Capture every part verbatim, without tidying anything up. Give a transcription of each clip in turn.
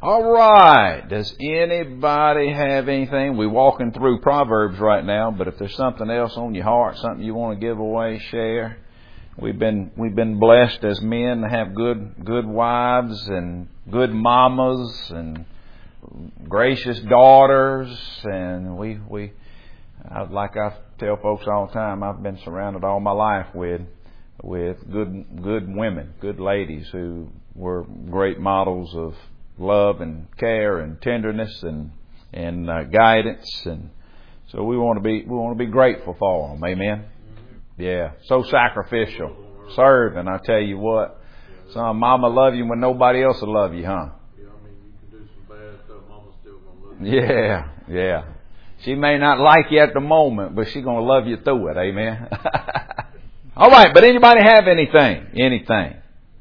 All right. Does anybody have anything? We're walking through Proverbs right now, but if there's something else on your heart, something you want to give away, share. We've been we've been blessed as men to have good good wives and good mamas and gracious daughters, and we we like I tell folks all the time, I've been surrounded all my life with with good good women, good ladies who were great models of love and care and tenderness and and uh, guidance, and so we want to be we want to be grateful for them. Amen. Yeah, so sacrificial, serving. I tell you what, some mama love you when nobody else will love you, huh? Yeah, I mean you can do some bad stuff, mama's still gonna love you. Yeah, yeah. She may not like you at the moment, but she's gonna love you through it. Amen. All right, but anybody have anything? Anything?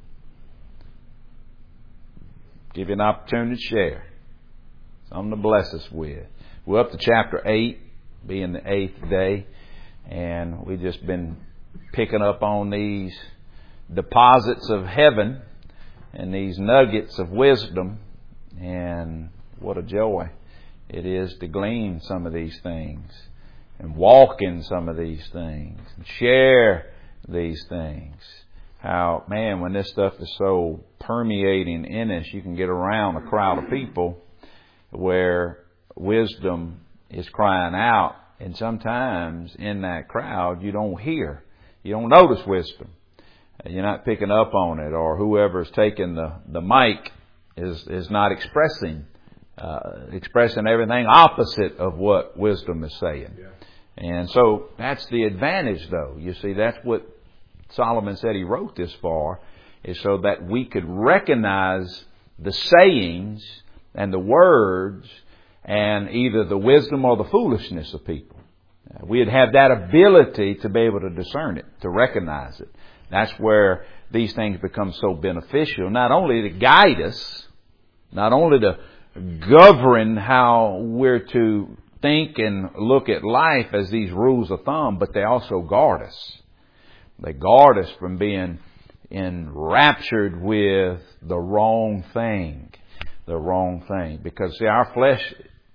Give you an opportunity to share. Something to bless us with. We're up to chapter eight, being the eighth day, and we've just been picking up on these deposits of heaven and these nuggets of wisdom, and what a joy it is to glean some of these things and walk in some of these things and share these things. How, man, when this stuff is so permeating in us, you can get around a crowd of people where wisdom is crying out, and sometimes in that crowd you don't hear, you don't notice wisdom. You're not picking up on it, or whoever's taking the, the mic is, is not expressing uh, expressing everything opposite of what wisdom is saying. Yeah. And so that's the advantage, though. You see, that's what Solomon said he wrote this for, is so that we could recognize the sayings and the words and either the wisdom or the foolishness of people. We'd have that ability to be able to discern it, to recognize it. That's where these things become so beneficial, not only to guide us, not only to govern how we're to think and look at life as these rules of thumb, but they also guard us. They guard us from being enraptured with the wrong thing, the wrong thing. Because, see, our flesh,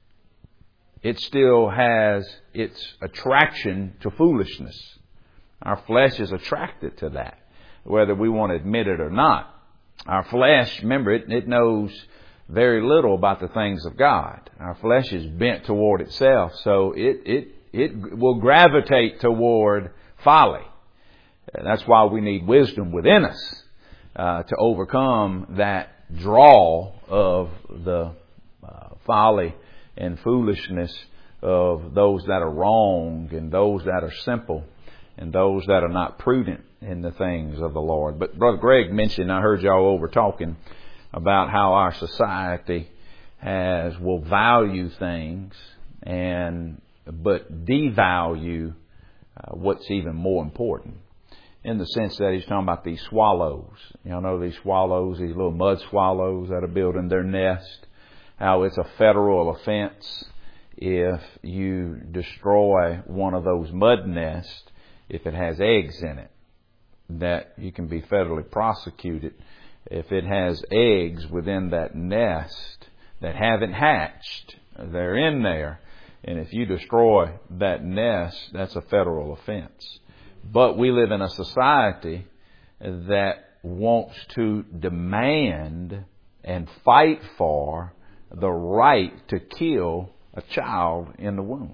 it still has its attraction to foolishness. Our flesh is attracted to that, whether we want to admit it or not. Our flesh, remember, it, it knows very little about the things of God. Our flesh is bent toward itself, so it it it will gravitate toward folly. That's why we need wisdom within us uh, to overcome that draw of the uh, folly and foolishness of those that are wrong and those that are simple and those that are not prudent in the things of the Lord. But Brother Greg mentioned, I heard y'all over talking about how our society has will value things and but devalue uh, what's even more important. In the sense that he's talking about these swallows. You all know these swallows, these little mud swallows that are building their nest. How it's a federal offense if you destroy one of those mud nests if it has eggs in it. That you can be federally prosecuted if it has eggs within that nest that haven't hatched. They're in there. And if you destroy that nest, that's a federal offense. But we live in a society that wants to demand and fight for the right to kill a child in the womb.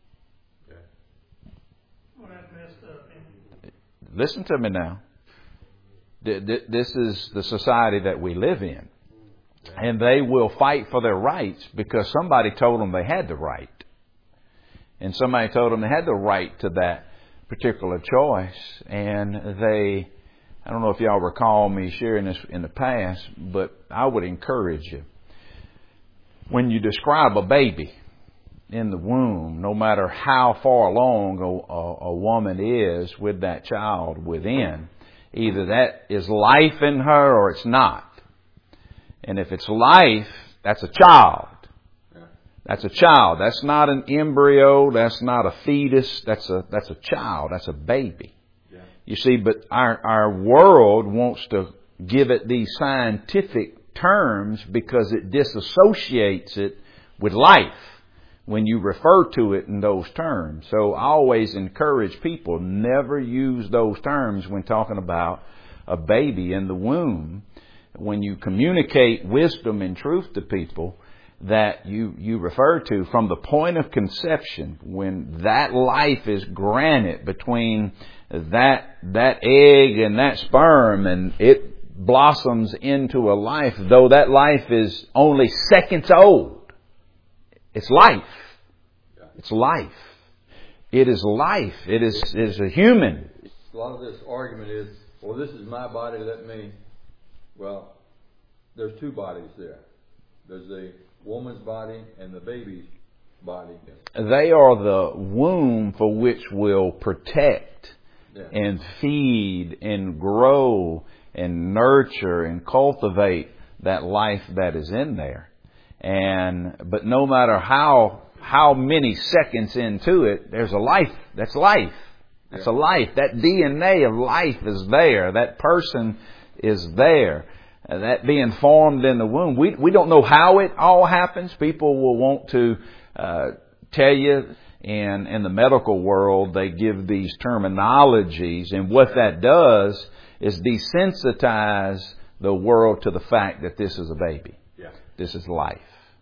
Well, that's messed up. Listen to me now. This is the society that we live in. And they will fight for their rights because somebody told them they had the right. And somebody told them they had the right to that particular choice. And they, I don't know if y'all recall me sharing this in the past, but I would encourage you. When you describe a baby in the womb, no matter how far along a, a, a woman is with that child within, either that is life in her or it's not. And if it's life, that's a child. That's a child. That's not an embryo. That's not a fetus. That's a that's a child. That's a baby. Yeah. You see, but our our world wants to give it these scientific terms because it disassociates it with life when you refer to it in those terms. So I always encourage people, never use those terms when talking about a baby in the womb. When you communicate wisdom and truth to people, that you, you refer to from the point of conception, when that life is granted between that, that egg and that sperm, and it blossoms into a life, though that life is only seconds old. It's life. It's life. It is life. It is, is a human. A lot of this argument is, well, this is my body, let me, well, there's two bodies there. There's the woman's body and the baby's body. They are the womb for which will protect yeah. and feed and grow and nurture and cultivate that life that is in there. And but no matter how how many seconds into it, there's a life. That's life. That's yeah. a life. That D N A of life is there. That person is there. Uh, that being formed in the womb. We we don't know how it all happens. People will want to uh, tell you, and in the medical world, they give these terminologies, and what that does is desensitize the world to the fact that this is a baby. Yeah. This is life.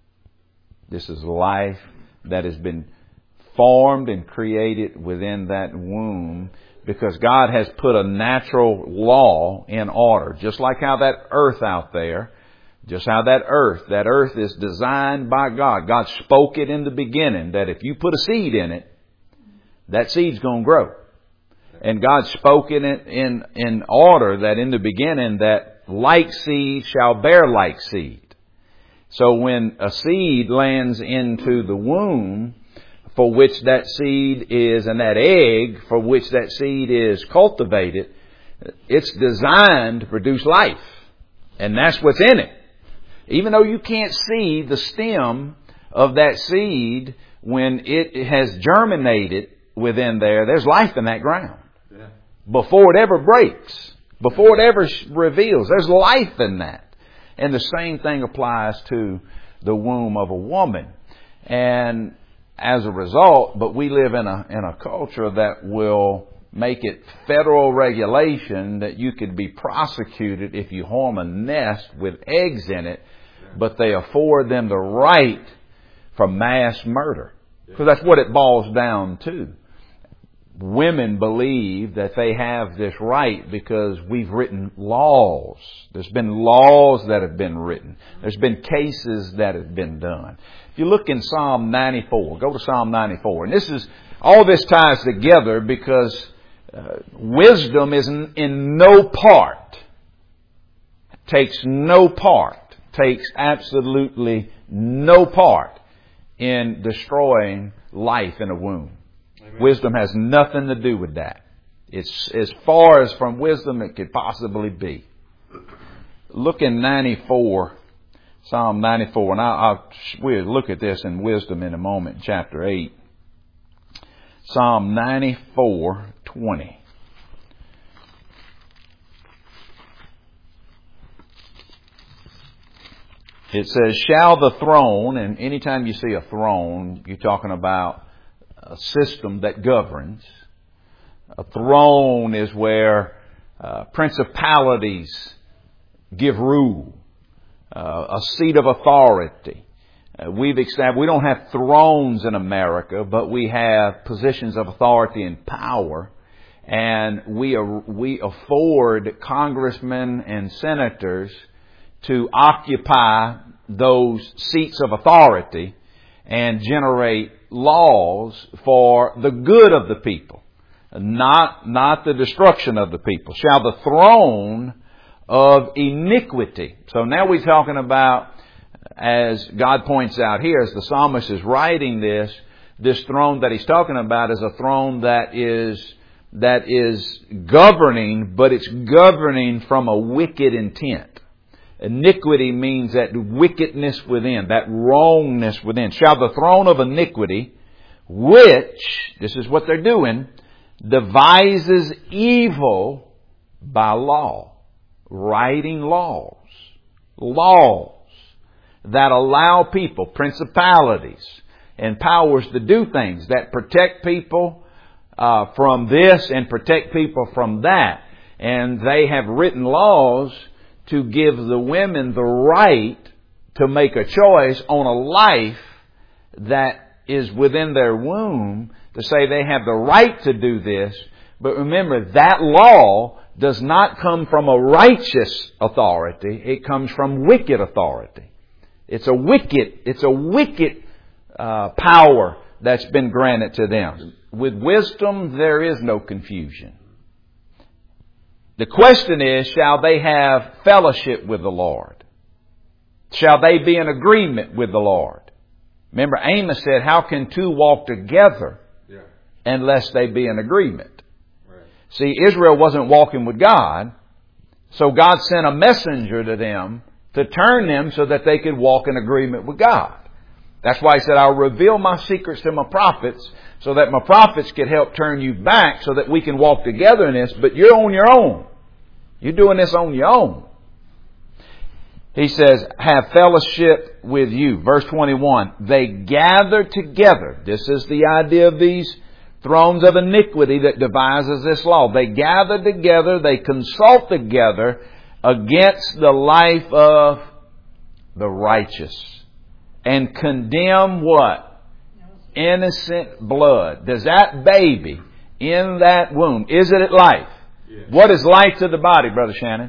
This is life that has been formed and created within that womb, because God has put a natural law in order. Just like how that earth out there, just how that earth, that earth is designed by God. God spoke it in the beginning that if you put a seed in it, that seed's going to grow. And God spoke in it in, in order that in the beginning that like seed shall bear like seed. So when a seed lands into the womb, for which that seed is, and that egg for which that seed is cultivated, it's designed to produce life. And that's what's in it. Even though you can't see the stem of that seed, when it has germinated within there, there's life in that ground. Yeah. Before it ever breaks, before it ever reveals, there's life in that. And the same thing applies to the womb of a woman. And as a result, but we live in a in a culture that will make it federal regulation that you could be prosecuted if you harm a nest with eggs in it, but they afford them the right for mass murder. Because that's what it boils down to. Women believe that they have this right because we've written laws. There's been laws that have been written. There's been cases that have been done. If you look in Psalm ninety-four, go to Psalm ninety-four. And this is, all this ties together because uh, wisdom is in, in no part, takes no part, takes absolutely no part in destroying life in a womb. Amen. Wisdom has nothing to do with that. It's as far as from wisdom it could possibly be. Look in ninety-four, Psalm ninety-four, and I'll, I'll we'll look at this in wisdom in a moment, chapter eight. Psalm ninety-four, twenty. It says, shall the throne, and anytime you see a throne, you're talking about a system that governs. A throne is where uh, principalities give rule, uh, a seat of authority. Uh, we've established, we don't have thrones in America, but we have positions of authority and power, and we are, we afford congressmen and senators to occupy those seats of authority and generate laws for the good of the people, not, not the destruction of the people. Shall the throne of iniquity. So now we're talking about, as God points out here, as the psalmist is writing this, this throne that he's talking about is a throne that is, that is governing, but it's governing from a wicked intent. Iniquity means that wickedness within, that wrongness within. Shall the throne of iniquity, which, this is what they're doing, devises evil by law, writing laws, laws that allow people, principalities and powers to do things that protect people uh, from this and protect people from that. And they have written laws to give the women the right to make a choice on a life that is within their womb, to say they have the right to do this. But remember, that law does not come from a righteous authority. It comes from wicked authority. It's a wicked, it's a wicked uh, power that's been granted to them. With wisdom, there is no confusion. The question is, shall they have fellowship with the Lord? Shall they be in agreement with the Lord? Remember, Amos said, how can two walk together yeah. unless they be in agreement? Right. See, Israel wasn't walking with God, so God sent a messenger to them to turn them so that they could walk in agreement with God. That's why He said, I'll reveal my secrets to my prophets so that my prophets could help turn you back so that we can walk together in this, but you're on your own. You're doing this on your own. He says, have fellowship with you. Verse twenty-one, they gather together. This is the idea of these thrones of iniquity that devises this law. They gather together, they consult together against the life of the righteous and condemn what? Innocent blood. Does that baby in that womb, is it life? Yes. What is life to the body, Brother Shannon?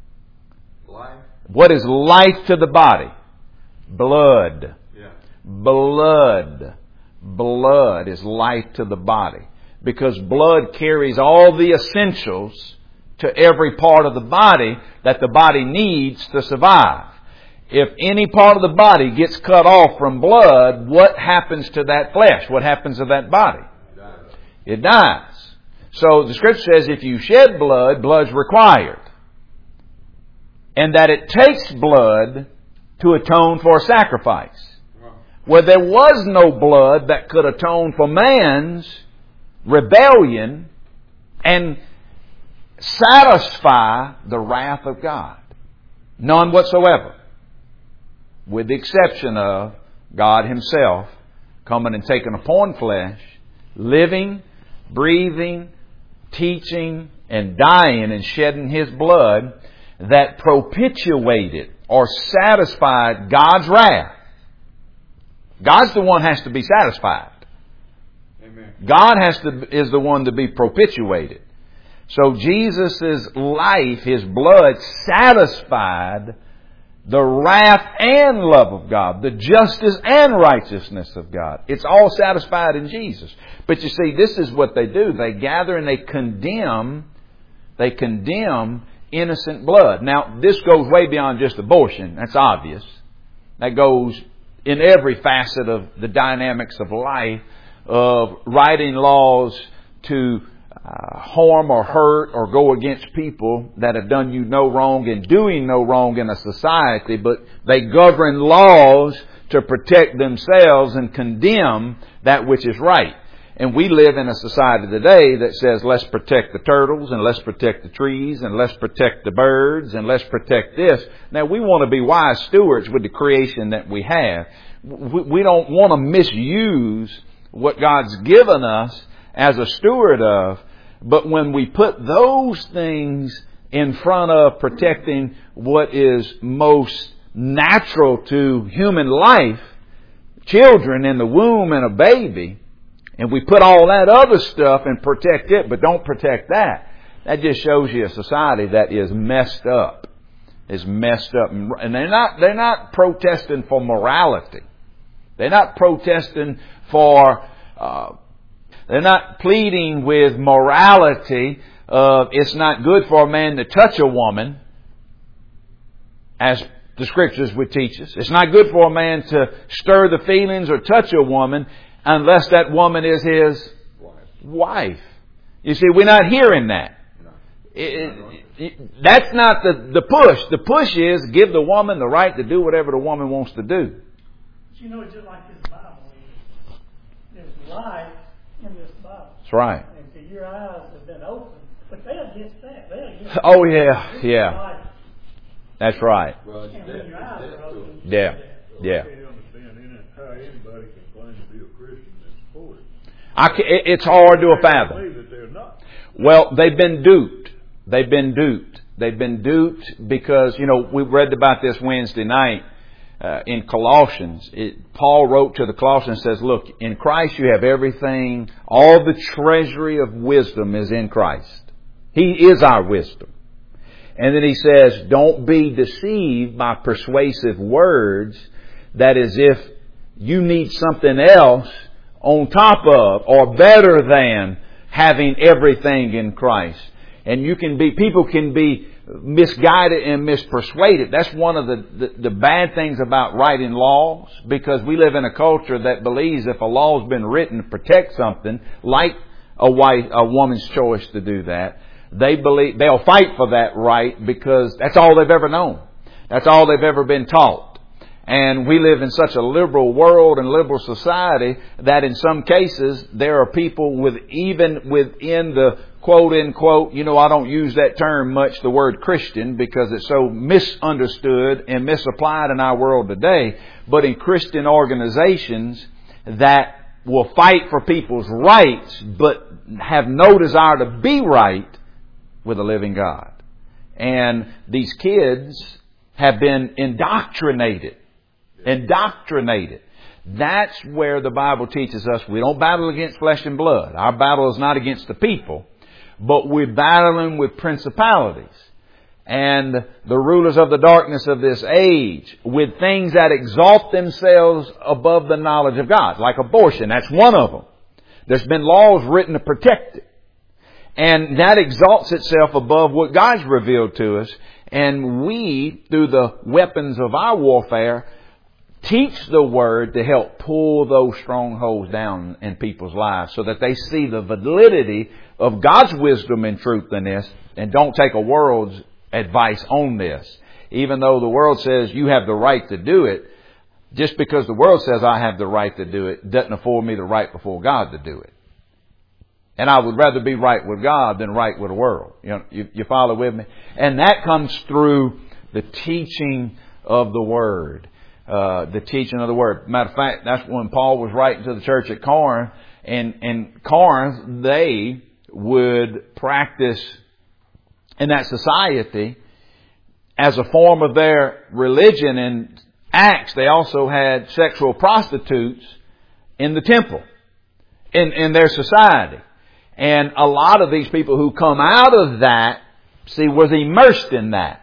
Life. What is life to the body? Blood. Yeah. Blood. Blood is life to the body. Because blood carries all the essentials to every part of the body that the body needs to survive. If any part of the body gets cut off from blood, what happens to that flesh? What happens to that body? It dies. It dies. So the Scripture says if you shed blood, blood's required. And that it takes blood to atone for a sacrifice. Well, there was no blood that could atone for man's rebellion and satisfy the wrath of God. None whatsoever. With the exception of God Himself coming and taking upon flesh, living, breathing, teaching, and dying and shedding His blood that propitiated or satisfied God's wrath. God's the one who has to be satisfied. Amen. God has to is the one to be propitiated. So Jesus' life, His blood, satisfied the wrath and love of God, the justice and righteousness of God. It's all satisfied in Jesus. But you see, this is what they do. They gather and they condemn, they condemn innocent blood. Now, this goes way beyond just abortion. That's obvious. That goes in every facet of the dynamics of life, of writing laws to uh, harm or hurt or go against people that have done you no wrong and doing no wrong in a society, but they govern laws to protect themselves and condemn that which is right. And we live in a society today that says, let's protect the turtles and let's protect the trees and let's protect the birds and let's protect this. Now, we want to be wise stewards with the creation that we have. We don't want to misuse what God's given us as a steward of. But when we put those things in front of protecting what is most natural to human life, children in the womb and a baby, and we put all that other stuff and protect it, but don't protect that, that just shows you a society that is messed up. Is messed up. And they're not, they're not protesting for morality. They're not protesting for, uh, they're not pleading with morality of it's not good for a man to touch a woman, as the Scriptures would teach us. It's not good for a man to stir the feelings or touch a woman unless that woman is his wife. wife. You see, we're not hearing that. No. It, it, it, that's not the, the push. The push is give the woman the right to do whatever the woman wants to do. But you know, it's just like this Bible is. There's life in this Bible. That's right. And so your eyes have been opened. But they're against that. They're against oh, yeah, yeah. life. That's right. Well, it's And death, when your eyes it's are death to open, them. Yeah. Yeah. I can't understand any, how anybody can claim to be a Christian and support it. I ca it, it's hard to fathom. They that they're not. Well, they've been duped. They've been duped. They've been duped because, you know, we read about this Wednesday night uh, in Colossians. It, Paul wrote to the Colossians and says, look, in Christ you have everything. All the treasury of wisdom is in Christ. He is our wisdom. And then he says, don't be deceived by persuasive words that as if you need something else on top of or better than having everything in Christ. And you can be, people can be misguided and mispersuaded. That's one of the, the, the bad things about writing laws, because we live in a culture that believes if a law's been written to protect something, like a wife, a woman's choice to do that, they believe, they'll fight for that right because that's all they've ever known. That's all they've ever been taught. And we live in such a liberal world and liberal society that in some cases there are people with, even within the quote unquote, you know, I don't use that term much, the word Christian, because it's so misunderstood and misapplied in our world today. But in Christian organizations that will fight for people's rights but have no desire to be right with a living God. And these kids have been indoctrinated. Indoctrinated. That's where the Bible teaches us we don't battle against flesh and blood. Our battle is not against the people, but we're battling with principalities and the rulers of the darkness of this age, with things that exalt themselves above the knowledge of God, like abortion. That's one of them. There's been laws written to protect it. And that exalts itself above what God's revealed to us. And we, through the weapons of our warfare, teach the Word to help pull those strongholds down in people's lives so that they see the validity of God's wisdom and truth in this and don't take a world's advice on this. Even though the world says you have the right to do it, just because the world says I have the right to do it doesn't afford me the right before God to do it. And I would rather be right with God than right with the world. You know, you, you follow with me? And that comes through the teaching of the Word. Uh, the teaching of the Word. Matter of fact, that's when Paul was writing to the church at Corinth. And in Corinth, they would practice in that society as a form of their religion and acts. They also had sexual prostitutes in the temple, in, in their society. And a lot of these people who come out of that, see, was immersed in that.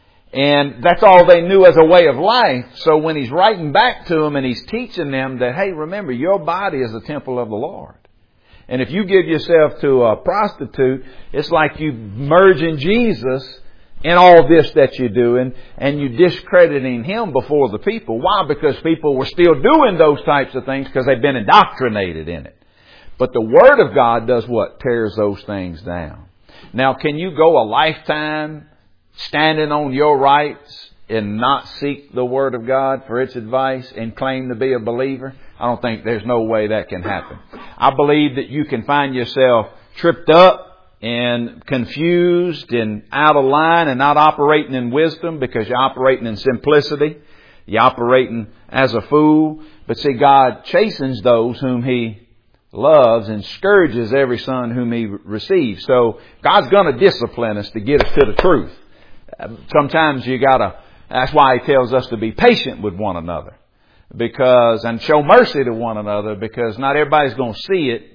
And that's all they knew as a way of life. So when he's writing back to them and he's teaching them that, hey, remember, your body is the temple of the Lord. And if you give yourself to a prostitute, it's like you merging Jesus in all this that you're doing, and you discrediting Him before the people. Why? Because people were still doing those types of things because they've been indoctrinated in it. But the Word of God does what? Tears those things down. Now, can you go a lifetime standing on your rights and not seek the Word of God for its advice and claim to be a believer? I don't think there's no way that can happen. I believe that you can find yourself tripped up and confused and out of line and not operating in wisdom because you're operating in simplicity. You're operating as a fool. But see, God chastens those whom He loves and scourges every son whom He receives. So God's going to discipline us to get us to the truth. Sometimes you gotta, that's why He tells us to be patient with one another. Because, and show mercy to one another, because not everybody's going to see it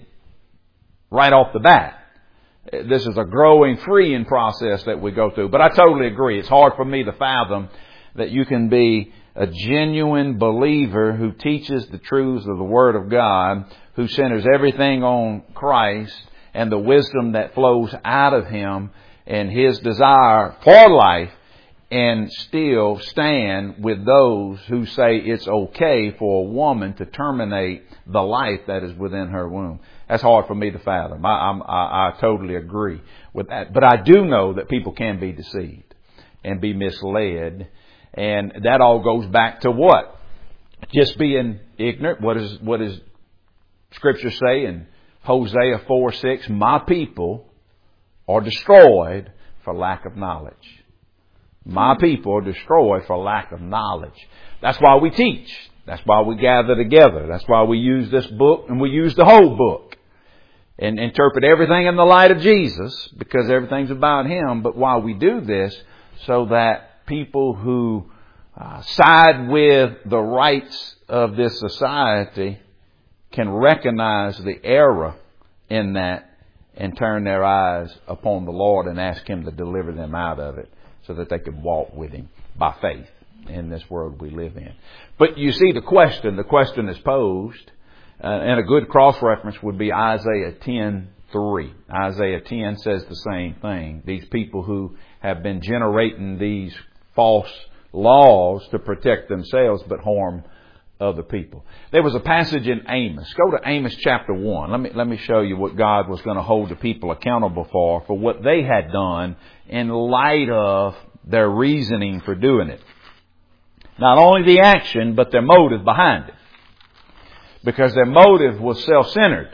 right off the bat. This is a growing, freeing process that we go through. But I totally agree. It's hard for me to fathom that you can be a genuine believer who teaches the truths of the Word of God, who centers everything on Christ and the wisdom that flows out of Him and His desire for life, and still stand with those who say it's okay for a woman to terminate the life that is within her womb. That's hard for me to fathom. I, I'm, I, I totally agree with that. But I do know that people can be deceived and be misled. And that all goes back to what? Just being ignorant. What is, what does Scripture say in Hosea four six? My people are destroyed for lack of knowledge. My people are destroyed for lack of knowledge. That's why we teach. That's why we gather together. That's why we use this book, and we use the whole book and interpret everything in the light of Jesus, because everything's about Him. But why we do this, so that people who uh, side with the rights of this society can recognize the error in that and turn their eyes upon the Lord and ask Him to deliver them out of it, so that they could walk with Him by faith in this world we live in. But you see the question, the question is posed, uh, and a good cross-reference would be Isaiah ten three. Isaiah ten says the same thing. These people who have been generating these false laws to protect themselves but harm other people. There was a passage in Amos. Go to Amos chapter one. Let me, let me show you what God was going to hold the people accountable for, for what they had done in light of their reasoning for doing it. Not only the action, but their motive behind it. Because their motive was self-centered.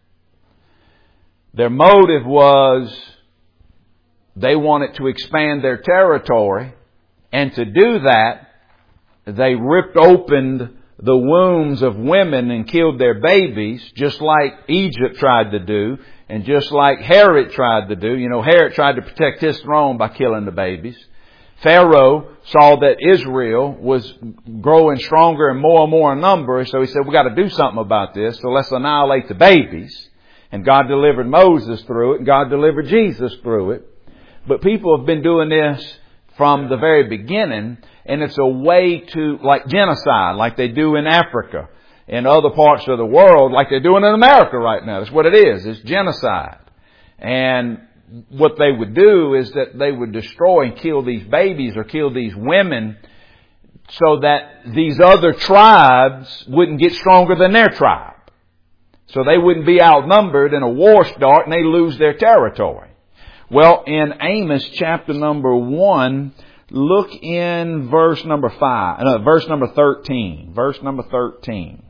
Their motive was they wanted to expand their territory, and to do that, they ripped open the wombs of women and killed their babies, just like Egypt tried to do, and just like Herod tried to do. You know, Herod tried to protect his throne by killing the babies. Pharaoh saw that Israel was growing stronger and more and more in number, so he said, we got to do something about this, so let's annihilate the babies. And God delivered Moses through it, and God delivered Jesus through it. But people have been doing this from the very beginning, and it's a way to, like genocide, like they do in Africa, in other parts of the world, like they're doing in America right now. That's what it is. It's genocide. And what they would do is that they would destroy and kill these babies or kill these women so that these other tribes wouldn't get stronger than their tribe. So they wouldn't be outnumbered and a war start and they lose their territory. Well, in Amos chapter number one, look in verse number five, no, verse number thirteen. Verse number thirteen.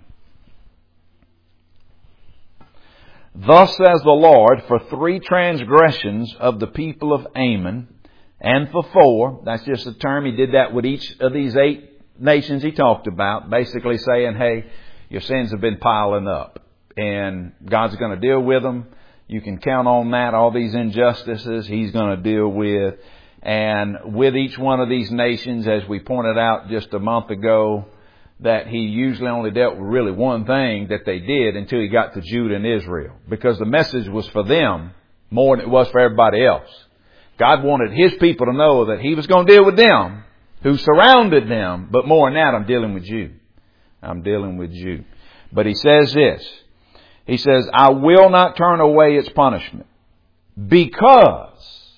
Thus says the Lord, for three transgressions of the people of Ammon, and for four, that's just a term, He did that with each of these eight nations He talked about, basically saying, hey, your sins have been piling up, and God's going to deal with them. You can count on that. All these injustices He's going to deal with. And with each one of these nations, as we pointed out just a month ago, that He usually only dealt with really one thing that they did until He got to Judah and Israel. Because the message was for them more than it was for everybody else. God wanted His people to know that He was going to deal with them, who surrounded them. But more than that, I'm dealing with you. I'm dealing with you. But He says this. He says, I will not turn away its punishment, because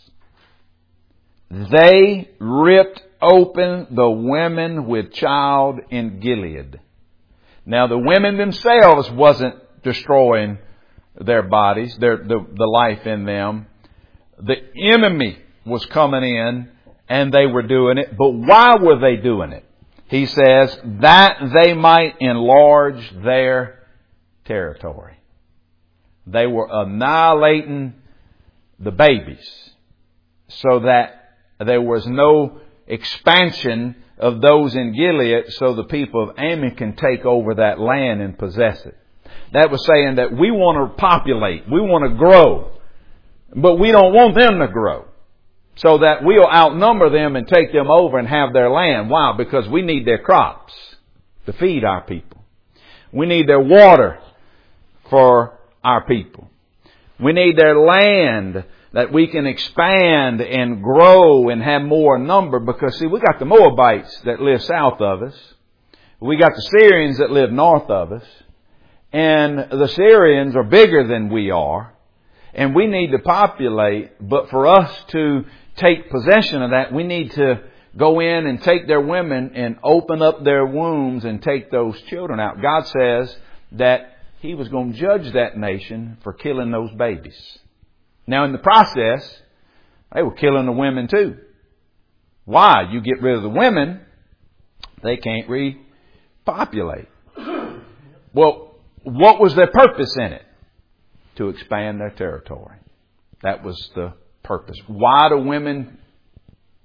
they ripped open the women with child in Gilead. Now the women themselves wasn't destroying their bodies, their the, the life in them. The enemy was coming in and they were doing it. But why were they doing it? He says, that they might enlarge their territory. They were annihilating the babies so that there was no expansion of those in Gilead, so the people of Ammon can take over that land and possess it. That was saying that we want to populate, we want to grow, but we don't want them to grow, so that we'll outnumber them and take them over and have their land. Why? Because we need their crops to feed our people. We need their water for our people. We need their land that we can expand and grow and have more number, because see, we got the Moabites that live south of us. We got the Syrians that live north of us. And the Syrians are bigger than we are. And we need to populate. But for us to take possession of that, we need to go in and take their women and open up their wombs and take those children out. God says that He was going to judge that nation for killing those babies. Now, in the process, they were killing the women too. Why? You get rid of the women, they can't repopulate. Well, what was their purpose in it? To expand their territory. That was the purpose. Why do women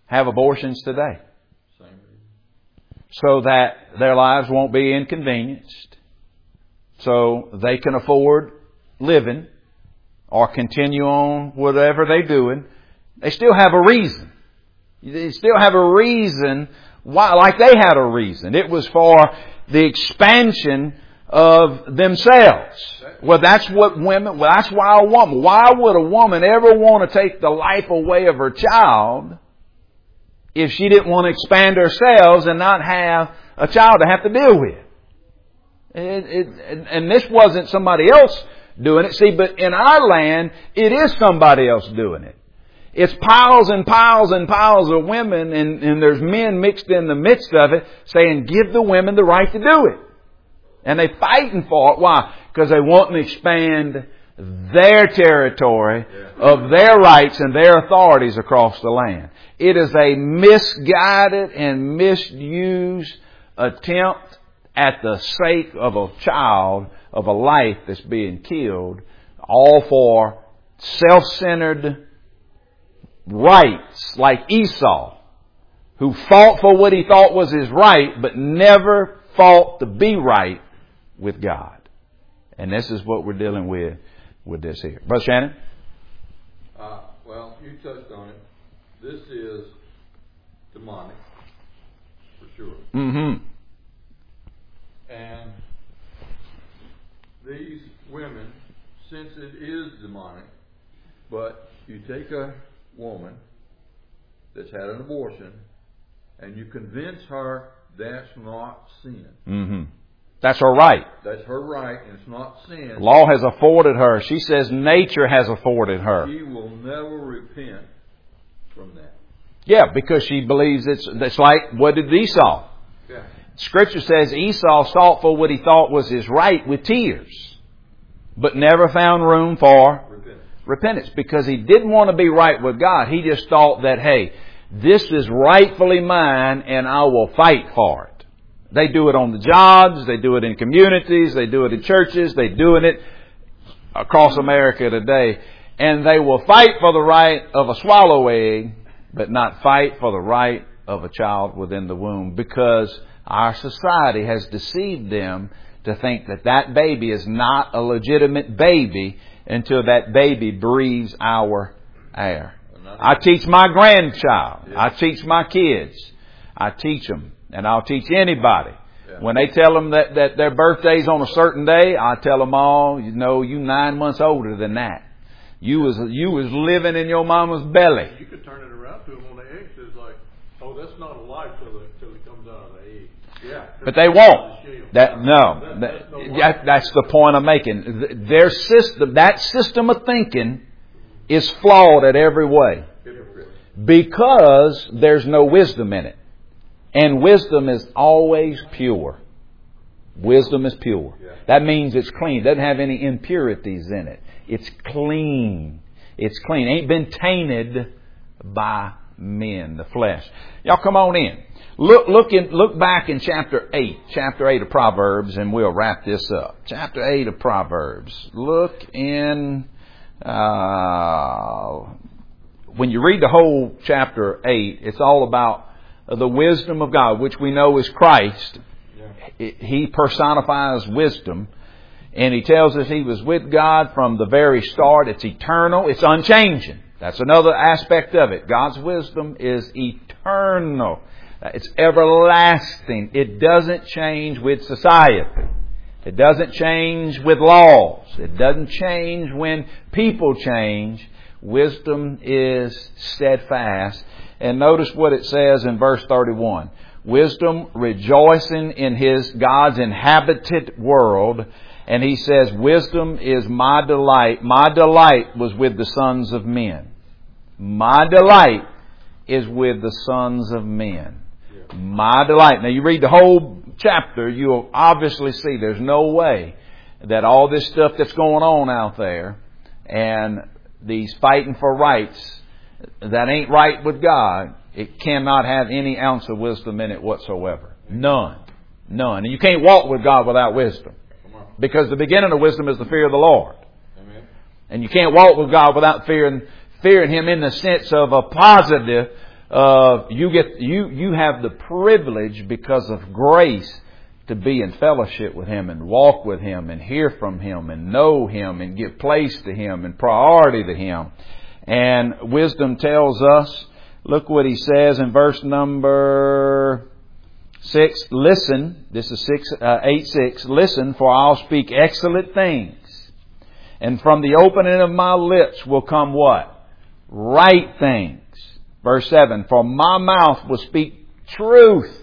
have abortions today? Same reason. So that their lives won't be inconvenienced. So they can afford living or continue on whatever they're doing. They still have a reason. They still have a reason why, like they had a reason. It was for the expansion of themselves. Well, that's what women, well, that's why a woman, why would a woman ever want to take the life away of her child if she didn't want to expand herself and not have a child to have to deal with? It, it, and this wasn't somebody else doing it. See, but in our land, it is somebody else doing it. It's piles and piles and piles of women, and, and there's men mixed in the midst of it saying, give the women the right to do it. And they're fighting for it. Why? Because they want to expand their territory of their rights and their authorities across the land. It is a misguided and misused attempt at the sake of a child, of a life that's being killed, all for self-centered rights, like Esau, who fought for what he thought was his right, but never fought to be right with God. And this is what we're dealing with with this here. Brother Shannon? Uh, well, you touched on it. This is demonic, for sure. Mm-hmm. And these women, since it is demonic, but you take a woman that's had an abortion and you convince her that's not sin. Mm-hmm. That's her right. That's her right, and it's not sin. Law has afforded her. She says nature has afforded her. She will never repent from that. Yeah, because she believes it's, it's like, what did Esau? Yeah. Scripture says Esau sought for what he thought was his right with tears, but never found room for Repentance. repentance because he didn't want to be right with God. He just thought that, hey, this is rightfully mine and I will fight for it. They do it on the jobs, they do it in communities, they do it in churches, they're doing it across America today. And they will fight for the right of a swallow egg, but not fight for the right of a child within the womb, because our society has deceived them to think that that baby is not a legitimate baby until that baby breathes our air. I teach my grandchild. I teach my kids. I teach them. And I'll teach anybody. Yeah. When they tell them that, that their birthday's on a certain day, I tell them all, you know, you nine months older than that. You was you was living in your mama's belly. You could turn it around to them on the eggs. It's like, oh, that's not alive till it, till it comes out of the egg. Yeah. But they won't. That no. That, that, no that, that's the point I'm making. Their system, that system of thinking, is flawed at every way because there's no wisdom in it. And wisdom is always pure. Wisdom is pure. Yeah. That means it's clean. It doesn't have any impurities in it. It's clean. It's clean. It ain't been tainted by men, the flesh. Y'all come on in. Look, look in, look back in chapter eight, chapter eight of Proverbs, and we'll wrap this up. Chapter eight of Proverbs. Look in, uh, when you read the whole chapter eight, it's all about the wisdom of God, which we know is Christ. Yeah. He personifies wisdom. And He tells us He was with God from the very start. It's eternal. It's unchanging. That's another aspect of it. God's wisdom is eternal. It's everlasting. It doesn't change with society. It doesn't change with laws. It doesn't change when people change. Wisdom is steadfast. And notice what it says in verse thirty-one. Wisdom rejoicing in his God's inhabited world. And he says, wisdom is my delight. My delight was with the sons of men. My delight is with the sons of men. My delight. Now you read the whole chapter, you'll obviously see there's no way that all this stuff that's going on out there and these fighting for rights that ain't right with God, it cannot have any ounce of wisdom in it whatsoever. None. None. And you can't walk with God without wisdom. Because the beginning of wisdom is the fear of the Lord. Amen. And you can't walk with God without fearing, fearing Him in the sense of a positive, uh, Uh, you get you you have the privilege because of grace to be in fellowship with Him and walk with Him and hear from Him and know Him and give place to Him and priority to Him. And wisdom tells us, look what He says in verse number six. Listen, this is six, uh, eight six. Listen, for I'll speak excellent things, and from the opening of my lips will come what? Right things. Verse seven. For my mouth will speak truth.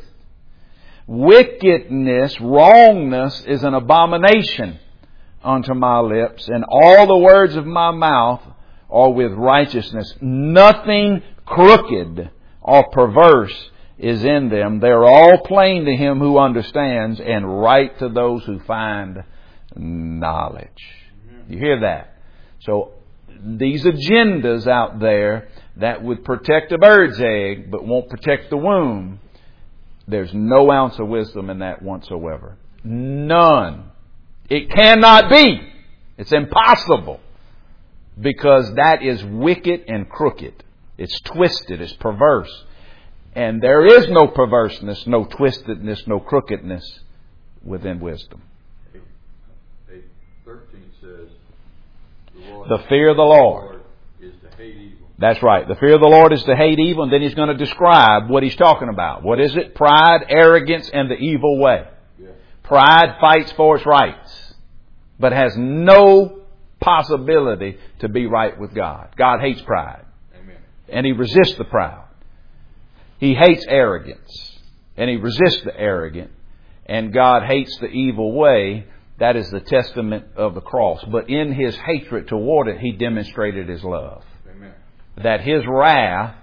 Wickedness, wrongness is an abomination unto my lips, and all the words of my mouth are with righteousness. Nothing crooked or perverse is in them. They're all plain to him who understands, and right to those who find knowledge. You hear that? So these agendas out there that would protect a bird's egg but won't protect the womb, there's no ounce of wisdom in that whatsoever. None. It cannot be. It's impossible. Because that is wicked and crooked. It's twisted. It's perverse. And there is no perverseness, no twistedness, no crookedness within wisdom. eight thirteen says, the, Lord the fear of the Lord is to hate evil. That's right. The fear of the Lord is to hate evil, and then He's going to describe what He's talking about. What is it? Pride, arrogance, and the evil way. Yeah. Pride fights for its rights, but has no possibility to be right with God. God hates pride. Amen. And He resists the proud. He hates arrogance, and He resists the arrogant. And God hates the evil way. That is the testament of the cross. But in His hatred toward it, He demonstrated His love. Amen. That His wrath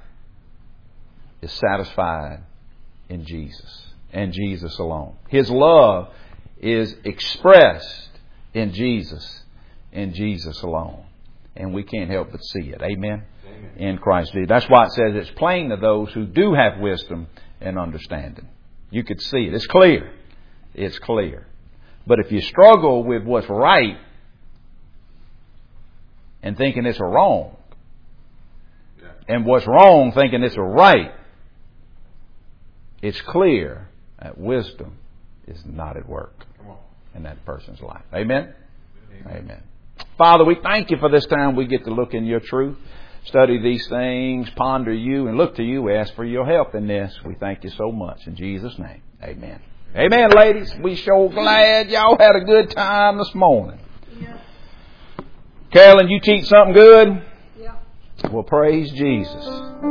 is satisfied in Jesus and Jesus alone. His love is expressed in Jesus and Jesus alone. And we can't help but see it. Amen? Amen. In Christ Jesus. That's why it says it's plain to those who do have wisdom and understanding. You could see it. It's clear. It's clear. But if you struggle with what's right and thinking it's a wrong, and what's wrong thinking it's a right, it's clear that wisdom is not at work in that person's life. Amen? Amen? Amen. Father, we thank You for this time we get to look in Your truth, study these things, ponder You, and look to You. We ask for Your help in this. We thank You so much. In Jesus' name, amen. Amen, ladies. We sure glad y'all had a good time this morning. Yeah. Carolyn, you teach something good? Yeah. Well, praise Jesus.